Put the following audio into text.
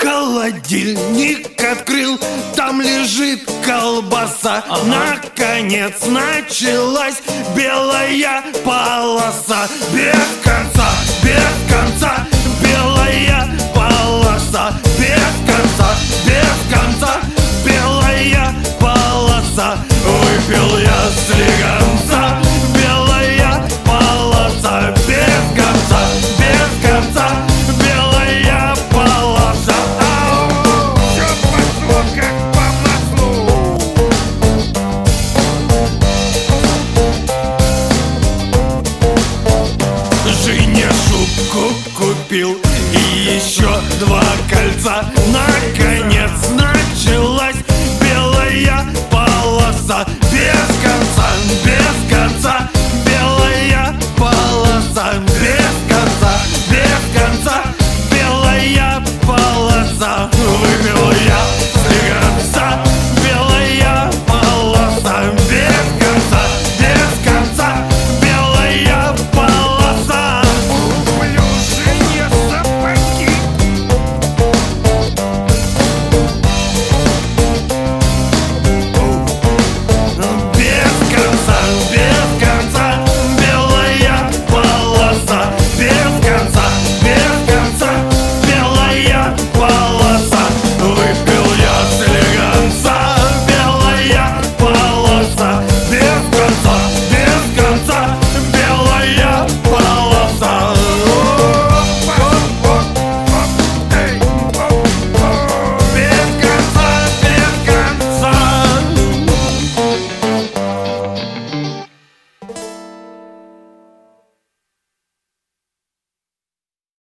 Холодильник открыл, там лежит колбаса. Наконец началась белая полоса. Без конца, белая полоса. Без конца, белая полоса. Выпил я слегонца, белая полоса. Без конца, белая полоса. Ау, всё пошло как по маслу. Жене шубку купил и еще 2 кольца. Наконец началась белая полоса.